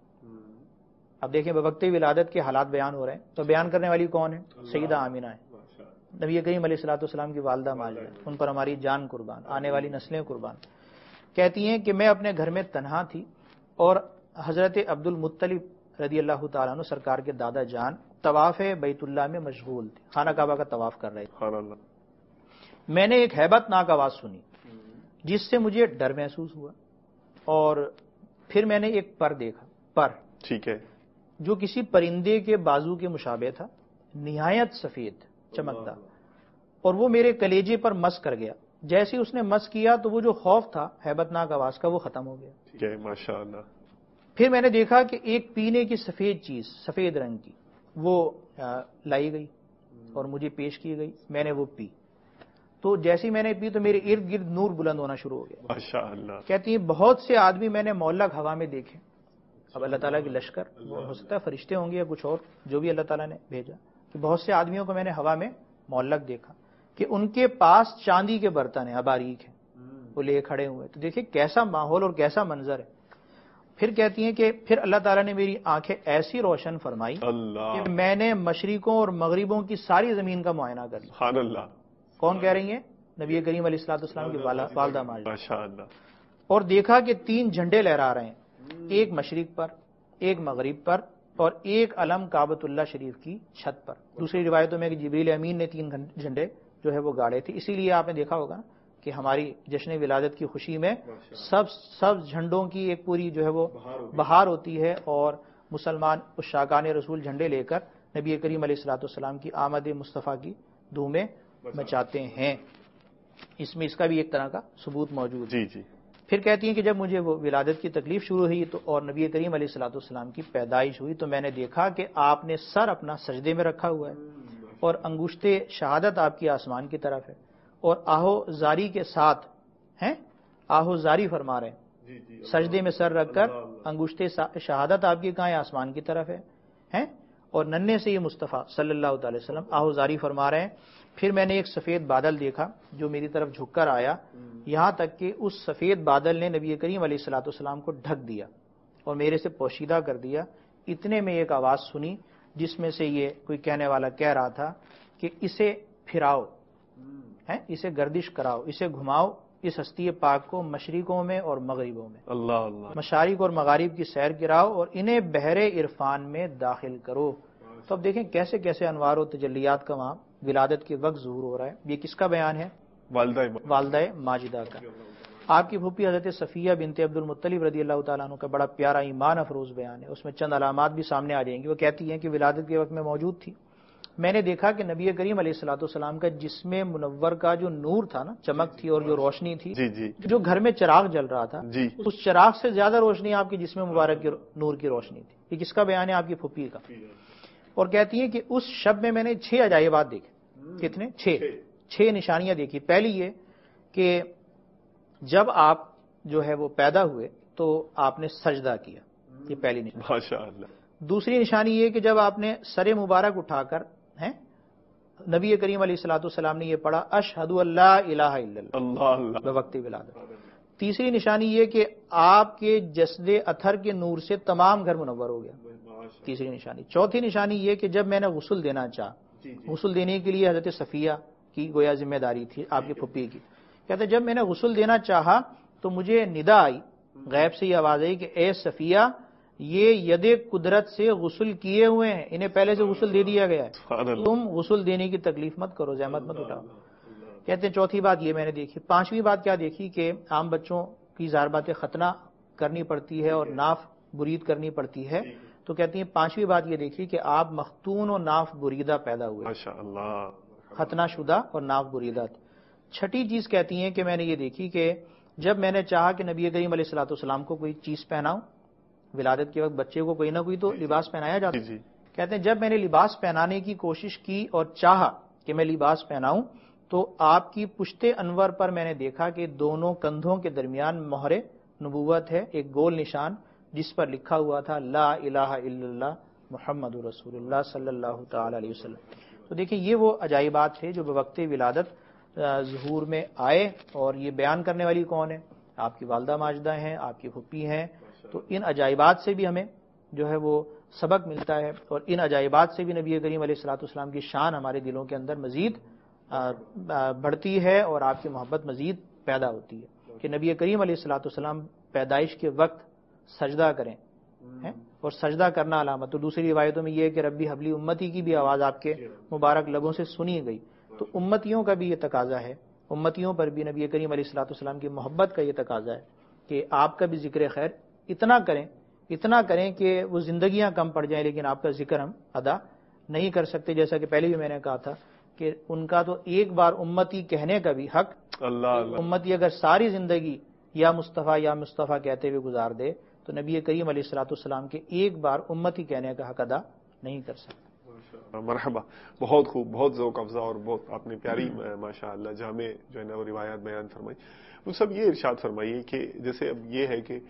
اب دیکھیں بوقت ولادت کے حالات بیان ہو رہے ہیں، تو بیان کرنے والی کون ہے؟ سیدہ آمنہ ہے، نبی کریم علیہ الصلوۃ والسلام کی والدہ ماجدہ، ان پر ہماری جان قربان، آنے والی نسلیں قربان۔ کہتی ہیں کہ میں اپنے گھر میں تنہا تھی اور حضرت عبد المطلب رضی اللہ تعالیٰ عنہ سرکار کے دادا جان طواف بیت اللہ میں مشغول تھے، خانہ کعبہ کا طواف کر رہے تھے۔ میں نے ایک ہیبت ناک آواز سنی جس سے مجھے ڈر محسوس ہوا، اور پھر میں نے ایک پر دیکھا، پر ٹھیک ہے، جو کسی پرندے کے بازو کے مشابہ تھا، نہایت سفید چمکتا، اور وہ میرے کلیجے پر مس کر گیا۔ جیسے اس نے مس کیا تو وہ جو خوف تھا ہیبت ناک آواز کا وہ ختم ہو گیا۔ ٹھیک ہے، ماشاءاللہ۔ پھر میں نے دیکھا کہ ایک پینے کی سفید چیز، سفید رنگ کی، وہ لائی گئی اور مجھے پیش کی گئی، میں نے وہ پی۔ تو جیسی میں نے پی تو میرے ارد گرد نور بلند ہونا شروع ہو گیا۔ ماشاءاللہ۔ کہتی ہیں بہت سے آدمی میں نے معلق ہوا میں دیکھے۔ اب اللہ تعالیٰ کی لشکر، وہ ہو سکتا ہے فرشتے ہوں گے یا کچھ اور، جو بھی اللہ تعالیٰ نے بھیجا، کہ بہت سے آدمیوں کو میں نے ہوا میں معلق دیکھا کہ ان کے پاس چاندی کے برتن ہیں، اباریک ہیں، وہ لے کھڑے ہوئے۔ تو دیکھیں کیسا ماحول اور کیسا منظر ہے۔ پھر کہتی ہیں کہ پھر اللہ تعالیٰ نے میری آنکھیں ایسی روشن فرمائی اللہ، کہ میں نے مشرقوں اور مغربوں کی ساری زمین کا معائنہ کر لیا۔ سبحان اللہ۔ کون کہہ رہی ہیں؟ نبی کریم علیہ الصلوۃ والسلام کی والدہ ماجدہ۔ ماشاءاللہ۔ اور دیکھا کہ تین جھنڈے لہرا رہے ہیں، ایک مشرق پر، ایک مغرب پر، اور ایک علم کعبۃ اللہ شریف کی چھت پر۔ دوسری روایتوں میں کہ جبریل امین نے تین جھنڈے جو ہے وہ گاڑے تھے۔ اسی لیے آپ نے دیکھا ہوگا کہ ہماری جشن ولادت کی خوشی میں سب سب جھنڈوں کی ایک پوری جو ہے وہ بہار ہوتی ہے، اور مسلمان عشاقان رسول جھنڈے لے کر نبی کریم علیہ الصلوۃ والسلام کی آمد مصطفیٰ کی دھومیں مچاتے ہیں۔ اس میں اس کا بھی ایک طرح کا ثبوت موجود ہے۔ جی جی۔ پھر کہتی ہیں کہ جب مجھے وہ ولادت کی تکلیف شروع ہوئی تو اور نبی کریم علیہ الصلوۃ والسلام کی پیدائش ہوئی، تو میں نے دیکھا کہ آپ نے سر اپنا سجدے میں رکھا ہوا ہے، اور انگشت شہادت آپ کی آسمان کی طرف ہے، اور آہو زاری کے ساتھ ہیں، آہو زاری فرما رہے ہیں، سجدے میں سر رکھ کر انگشت شہادت آپ کی کہاں ہے؟ آسمان کی طرف ہے ہیں اور ننھے سے یہ مصطفیٰ صلی اللہ تعالی وسلم آہو زاری فرما رہے ہیں۔ پھر میں نے ایک سفید بادل دیکھا جو میری طرف جھک کر آیا، یہاں تک کہ اس سفید بادل نے نبی کریم علیہ الصلوۃ والسلام کو ڈھک دیا اور میرے سے پوشیدہ کر دیا۔ اتنے میں ایک آواز سنی جس میں سے یہ کوئی کہنے والا کہہ رہا تھا کہ اسے پھراؤ، ہیں اسے گردش کراؤ، اسے گھماؤ، اس ہستی پاک کو مشرقوں میں اور مغربوں میں، اللہ اللہ، مشارق اور مغارب کی سیر کراؤ اور انہیں بحر عرفان میں داخل کرو۔ تو اب دیکھیں کیسے کیسے انوار و تجلیات کا وہاں ولادت کے وقت ظہور ہو رہا ہے۔ یہ کس کا بیان ہے؟ والدہ والدہ ماجدہ کا۔ آپ کی پھوپھی حضرت صفیہ بنت عبد المطلب رضی اللہ تعالیٰ عنہ کا بڑا پیارا ایمان افروز بیان ہے، اس میں چند علامات بھی سامنے آ جائیں گی۔ وہ کہتی ہیں کہ ولادت کے وقت میں موجود تھی، میں نے دیکھا کہ نبی کریم علیہ الصلوۃ والسلام کا جسم منور کا جو نور تھا نا، چمک تھی اور جو روشنی تھی، جی جی جو گھر میں چراغ جل رہا تھا، جی، اس چراغ سے زیادہ روشنی آپ کے جسم مبارک کے نور کی روشنی تھی۔ یہ کس کا بیان ہے؟ آپ کی پھوپھی کا۔ اور کہتی ہیں کہ اس شب میں میں نے چھ عجائبات دیکھے۔ کتنے؟ چھ چھ نشانیاں دیکھی. پہلی یہ کہ جب آپ جو ہے وہ پیدا ہوئے تو آپ نے سجدہ کیا، یہ پہلی نشانی. ماشاء اللہ. دوسری نشانی یہ کہ جب آپ نے سر مبارک اٹھا کر ہیں نبی کریم علیہ الصلوۃ والسلام نے یہ پڑھا اشہد اللہ الہ الا اللہ اللہ اللہ. بوقت ولادت. تیسری نشانی یہ کہ آپ کے جسد اطہر کے نور سے تمام گھر منور ہو گیا، تیسری نشانی. چوتھی نشانی یہ کہ جب میں نے غسل دینا چاہا، غسل دینے کے لیے حضرت صفیہ کی گویا ذمہ داری تھی آپ کی پھپھی کی. کہتے جب میں نے غسل دینا چاہا تو مجھے ندا آئی، غیب سے یہ آواز آئی کہ اے صفیہ یہ ید قدرت سے غسل کیے ہوئے ہیں، انہیں پہلے سے غسل دے دیا گیا ہے، تم غسل دینے کی تکلیف مت کرو، زحمت مت اٹھاؤ. کہتے ہیں چوتھی بات یہ میں نے دیکھی. پانچویں بات کیا دیکھی کہ عام بچوں کی ظاہر بات ختنہ کرنی پڑتی ہے اور ناف برید کرنی پڑتی ہے، تو کہتی ہیں پانچویں بات یہ دیکھی کہ آپ مختون و ناف بریدہ پیدا ہوئے، ماشاء اللہ. ختنہ شدہ اور ناف بریدہ. چھٹی چیز کہتی ہیں کہ میں نے یہ دیکھی کہ جب میں نے چاہا کہ نبی کریم علیہ الصلوۃ والسلام کو کوئی چیز پہناؤں، ولادت کے وقت بچے کو کوئی نہ کوئی تو لباس پہنایا جاتا ہے. کہتے ہیں جب میں نے لباس پہنانے کی کوشش کی اور چاہا کہ میں لباس پہناؤں تو آپ کی پشت انور پر میں نے دیکھا کہ دونوں کندھوں کے درمیان مہر نبوت ہے، ایک گول نشان جس پر لکھا ہوا تھا لا الہ الا اللہ محمد رسول اللہ صلی اللہ تعالی علیہ وسلم. تو دیکھیں یہ وہ عجائبات تھے جو بوقت ولادت ظہور میں آئے. اور یہ بیان کرنے والی کون ہے؟ آپ کی والدہ ماجدہ ہیں، آپ کی پھپھی ہیں. تو ان عجائبات سے بھی ہمیں جو ہے وہ سبق ملتا ہے، اور ان عجائبات سے بھی نبی کریم علیہ الصلوۃ والسلام کی شان ہمارے دلوں کے اندر مزید بڑھتی ہے اور آپ کی محبت مزید پیدا ہوتی ہے کہ نبی کریم علیہ الصلوۃ والسلام پیدائش کے وقت سجدہ کریں، اور سجدہ کرنا علامت. تو دوسری روایتوں میں یہ ہے کہ ربی حبلی امتی کی بھی آواز آپ کے مبارک لبوں سے سنی گئی. تو امتیوں کا بھی یہ تقاضا ہے، امتیوں پر بھی نبی کریم علیہ الصلوۃ والسلام کی محبت کا یہ تقاضا ہے کہ آپ کا بھی ذکر خیر اتنا کریں اتنا کریں کہ وہ زندگیاں کم پڑ جائیں لیکن آپ کا ذکر ہم ادا نہیں کر سکتے. جیسا کہ پہلے بھی میں نے کہا تھا کہ ان کا تو ایک بار امتی کہنے کا بھی حق. اللہ اللہ. امتی اگر ساری زندگی یا مصطفیٰ یا مصطفیٰ کہتے ہوئے گزار دے تو نبی کریم علیہ الصلوۃ والسلام کے ایک بار امتی کہنے کا حق ادا نہیں کر سکتے. مرحبا. بہت خوب، بہت ذوق افزا اور بہت آپ نے پیاری ماشاء اللہ جامع جو ہے نا وہ روایات بیان فرمائی. وہ سب یہ ارشاد فرمائیے کہ جیسے اب یہ ہے کہ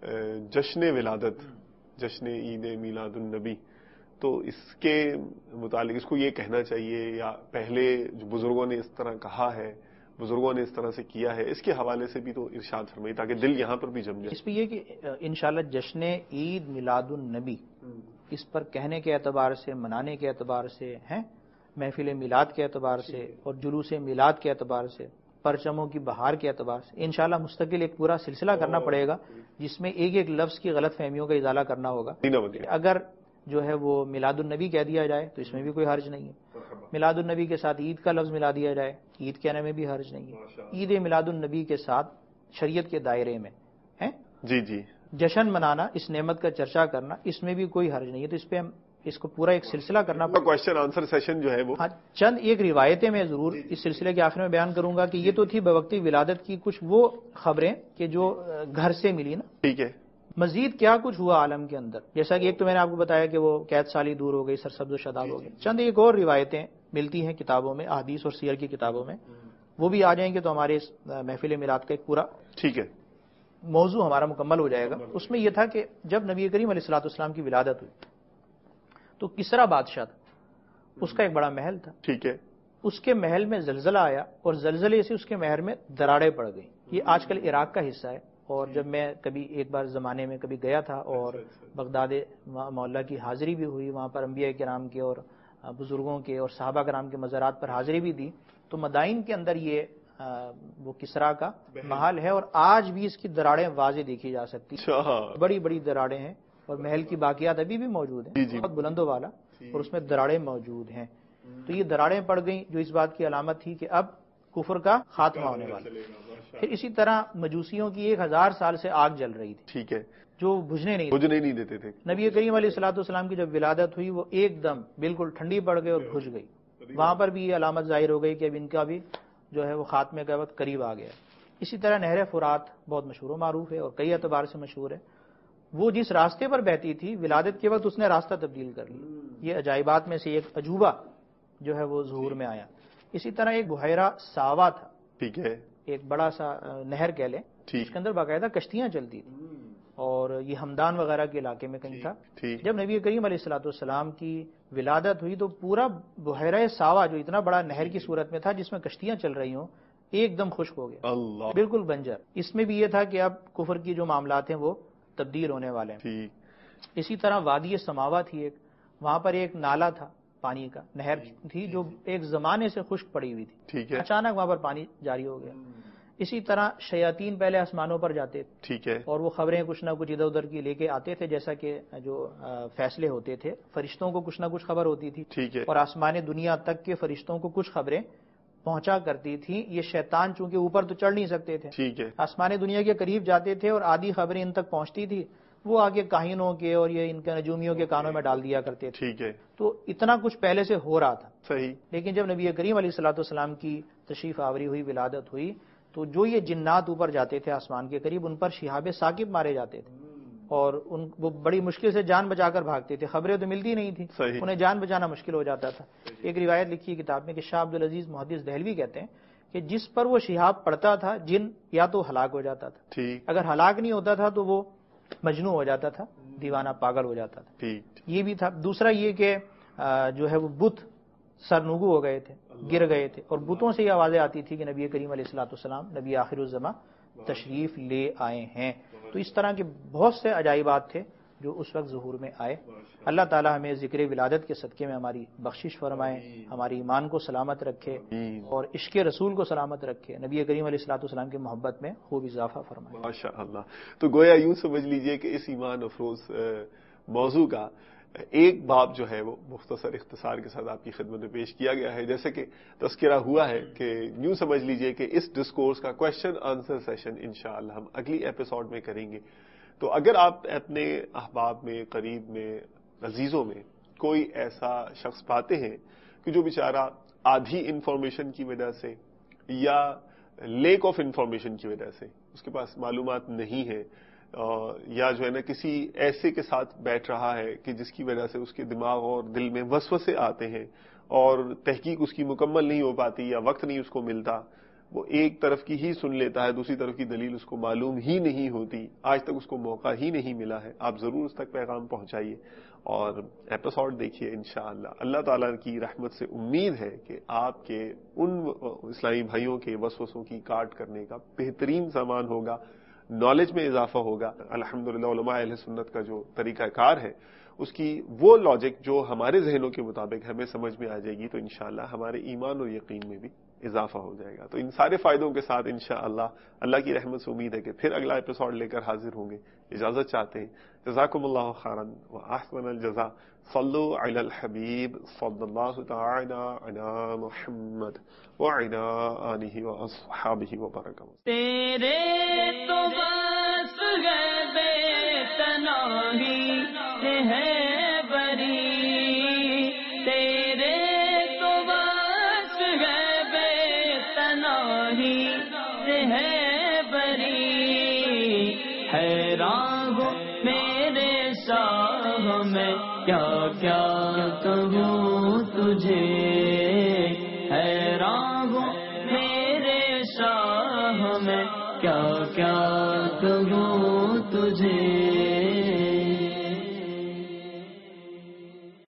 جشن ولادت، جشن عید میلاد النبی، تو اس کے متعلق اس کو یہ کہنا چاہیے یا پہلے جو بزرگوں نے اس طرح کہا ہے، بزرگوں نے اس طرح سے کیا ہے، اس کے حوالے سے بھی تو ارشاد فرمائی تاکہ دل یہاں پر بھی جم جائے. اس پہ یہ کہ انشاءاللہ جشن عید میلاد النبی اس پر کہنے کے اعتبار سے، منانے کے اعتبار سے ہیں، محفل میلاد کے اعتبار سے اور جلوس میلاد کے اعتبار سے، پرچموں کی بہار کے اعتبار سے انشاءاللہ مستقل ایک پورا سلسلہ کرنا پڑے گا جس میں ایک ایک لفظ کی غلط فہمیوں کا ازالہ کرنا ہوگا. اگر جو ہے وہ میلاد النبی کہہ دیا جائے تو اس میں بھی کوئی حرج نہیں ہے، میلاد النبی کے ساتھ عید کا لفظ ملا دیا جائے عید کہنے میں بھی حرج نہیں ہے. عید میلاد النبی کے ساتھ شریعت کے دائرے میں ہیں جی جی جشن منانا، اس نعمت کا چرچا کرنا، اس میں بھی کوئی حرج نہیں ہے. تو اس پہ ہم اس کو پورا ایک سلسلہ کرنا پڑا. کوشچن آنسر سیشن جو ہے وہ چند ایک روایتیں میں ضرور اس سلسلے کے آخر میں بیان کروں گا کہ یہ تو تھی بوقت ولادت کی کچھ وہ خبریں کہ جو گھر سے ملی نا. ٹھیک ہے. مزید کیا کچھ ہوا عالم کے اندر، جیسا کہ ایک تو میں نے آپ کو بتایا کہ وہ قید سالی دور ہو گئی، سرسبز و شاداب ہو گئی. چند ایک اور روایتیں ملتی ہیں کتابوں میں، احادیث اور سیر کی کتابوں میں، وہ بھی آ جائیں گے تو ہمارے اس محفل میلاد کا ایک پورا ٹھیک ہے موضوع ہمارا مکمل ہو جائے گا. اس میں یہ تھا کہ جب نبی کریم علیہ الصلوۃ والسلام کی ولادت ہوئی تو کسرا بادشاہ تھا، اس کا ایک بڑا محل تھا. ٹھیک ہے. اس کے محل میں زلزلہ آیا اور زلزلے سے اس کے محل میں دراڑیں پڑ گئیں. یہ آج کل عراق کا حصہ ہے، اور جب میں کبھی ایک بار زمانے میں کبھی گیا تھا اور بغداد مولا کی حاضری بھی ہوئی، وہاں پر انبیاء کرام کے اور بزرگوں کے اور صحابہ کرام کے مزارات پر حاضری بھی دی، تو مدائن کے اندر یہ وہ کسرا کا محل ہے اور آج بھی اس کی دراڑیں واضح دیکھی جا سکتی ہیں. بڑی بڑی دراڑیں ہیں اور محل کی باقیات ابھی بھی موجود ہیں، بہت بلند و والا، اور اس میں دراڑیں موجود ہیں. تو یہ دراڑیں پڑ گئیں جو اس بات کی علامت تھی کہ اب کفر کا خاتمہ ہونے والا. پھر اسی طرح مجوسیوں کی ایک ہزار سال سے آگ جل رہی تھی، ٹھیک ہے، جو بجھنے نہیں بجھنے نہیں دیتے تھے. نبی کریم علیہ الصلوۃ والسلام کی جب ولادت ہوئی وہ ایک دم بالکل ٹھنڈی پڑ گئی اور بجھ گئی. وہاں پر بھی یہ علامت ظاہر ہو گئی کہ اب ان کا بھی جو ہے وہ خاتمے کا وقت قریب آ گیا. اسی طرح نہر فرات بہت مشہور و معروف ہے اور کئی اعتبار سے مشہور ہے. وہ جس راستے پر بہتی تھی ولادت کے وقت اس نے راستہ تبدیل کر لیا. یہ عجائبات میں سے ایک عجوبہ جو ہے وہ ظہور میں آیا اسی طرح ایک بحیرہ ساوا تھا، ٹھیک ہے، ایک بڑا سا نہر کہہ لیں، اس کے اندر باقاعدہ کشتیاں چلتی تھیں، اور یہ ہمدان وغیرہ کے علاقے میں کہیں تھا۔ جب نبی کریم علیہ الصلوۃ والسلام کی ولادت ہوئی تو پورا بحیرہ ساوا جو اتنا بڑا نہر کی صورت میں تھا جس میں کشتیاں چل رہی ہوں، ایک دم خشک ہو گیا، اللہ، بالکل بنجر۔ اس میں بھی یہ تھا کہ اب کفر کی جو معاملات ہیں وہ تبدیل ہونے والے ہیں۔ اسی طرح وادی سماوا تھی ایک، وہاں پر ایک نالا تھا پانی کا، نہر تھی جو ایک زمانے سے خشک پڑی ہوئی تھی، اچانک وہاں پر پانی جاری ہو گیا۔ اسی طرح شیاطین پہلے آسمانوں پر جاتے تھے، ٹھیک ہے، اور وہ خبریں کچھ نہ کچھ ادھر ادھر کی لے کے آتے تھے، جیسا کہ جو فیصلے ہوتے تھے فرشتوں کو کچھ نہ کچھ خبر ہوتی تھی، ٹھیک ہے، اور آسمان دنیا تک کے فرشتوں کو کچھ خبریں پہنچا کرتی تھی۔ یہ شیطان چونکہ اوپر تو چڑھ نہیں سکتے تھے، ٹھیک ہے، آسمان دنیا کے قریب جاتے تھے اور آدھی خبریں ان تک پہنچتی تھی، وہ آگے کاہنوں کے اور یہ ان کے نجومیوں کے کانوں میں ڈال دیا کرتے تھے، ٹھیک ہے۔ تو اتنا کچھ پہلے سے ہو رہا تھا، صحیح۔ لیکن جب نبی کریم علیہ الصلوۃ والسلام کی تشریف آوری ہوئی، ولادت ہوئی، تو جو یہ جنات اوپر جاتے تھے آسمان کے قریب، ان پر شہاب ثاقب مارے جاتے تھے، اور ان وہ بڑی مشکل سے جان بچا کر بھاگتے تھے، خبریں تو ملتی نہیں تھی، انہیں جان بچانا مشکل ہو جاتا تھا۔ ایک روایت لکھی کتاب میں کہ شاہ عبد العزیز محدث دہلوی کہتے ہیں کہ جس پر وہ شہاب پڑتا تھا جن یا تو ہلاک ہو جاتا تھا، اگر ہلاک نہیں ہوتا تھا تو وہ مجنون ہو جاتا تھا، دیوانہ پاگل ہو جاتا تھا۔ یہ بھی تھا۔ دوسرا یہ کہ جو ہے وہ بت سرنگو ہو گئے تھے، گر گئے تھے، اور بتوں سے یہ آوازیں آتی تھی کہ نبی کریم علیہ الصلوۃ والسلام نبی آخر الزماں تشریف لے آئے ہیں۔ تو اس طرح کے بہت سے عجائبات تھے جو اس وقت ظہور میں آئے۔ اللہ تعالی ہمیں ذکر ولادت کے صدقے میں ہماری بخشش فرمائے، ہماری ایمان کو سلامت رکھے اور عشق رسول کو سلامت رکھے، نبی کریم علیہ الصلوۃ والسلام کی محبت میں خوب اضافہ فرمائے۔ ماشاء اللہ۔ تو گویا یوں سمجھ لیجئے کہ اس ایمان افروز موضوع کا ایک باب جو ہے وہ مختصر اختصار کے ساتھ آپ کی خدمت میں پیش کیا گیا ہے، جیسے کہ تذکرہ ہوا ہے کہ یوں سمجھ لیجئے کہ اس ڈسکورس کا کوشچن آنسر سیشن انشاءاللہ ہم اگلی ایپیسوڈ میں کریں گے۔ تو اگر آپ اپنے احباب میں، قریب میں، عزیزوں میں کوئی ایسا شخص پاتے ہیں کہ جو بیچارہ آدھی انفارمیشن کی وجہ سے یا لیک آف انفارمیشن کی وجہ سے اس کے پاس معلومات نہیں ہے، یا جو ہے نا کسی ایسے کے ساتھ بیٹھ رہا ہے کہ جس کی وجہ سے اس کے دماغ اور دل میں وسوسے آتے ہیں اور تحقیق اس کی مکمل نہیں ہو پاتی یا وقت نہیں اس کو ملتا، وہ ایک طرف کی ہی سن لیتا ہے، دوسری طرف کی دلیل اس کو معلوم ہی نہیں ہوتی، آج تک اس کو موقع ہی نہیں ملا ہے، آپ ضرور اس تک پیغام پہنچائیے اور ایپیسوڈ دیکھیے انشاءاللہ۔ اللہ تعالیٰ کی رحمت سے امید ہے کہ آپ کے ان اسلامی بھائیوں کے وسوسوں کی کاٹ کرنے کا بہترین سامان ہوگا، نالج میں اضافہ ہوگا۔ الحمدللہ علماء اہل سنت کا جو طریقہ کار ہے اس کی وہ لاجک جو ہمارے ذہنوں کے مطابق ہمیں سمجھ میں آ جائے گی تو انشاءاللہ ہمارے ایمان اور یقین میں بھی اضافہ ہو جائے گا۔ تو ان سارے فائدوں کے ساتھ انشاءاللہ اللہ کی رحمت سے امید ہے کہ پھر اگلا ایپیسوڈ لے کر حاضر ہوں گے۔ اجازت چاہتے ہیں، جزاکم اللہ خیرا واحسن الجزاء، صلو علی الحبیب صلی اللہ تعالی علی محمد وعلی آلہ واصحابہ وبارک۔ تیرے تو بس ہے بے تنہی سے ہے بری، تیرے تو بس ہے بے تنہی سے ہے بری، حیران ہوں میرے شاہ میں کیا کیا کہوں تجھے، حیران ہوں میرے شاہ میں کیا کیا کہوں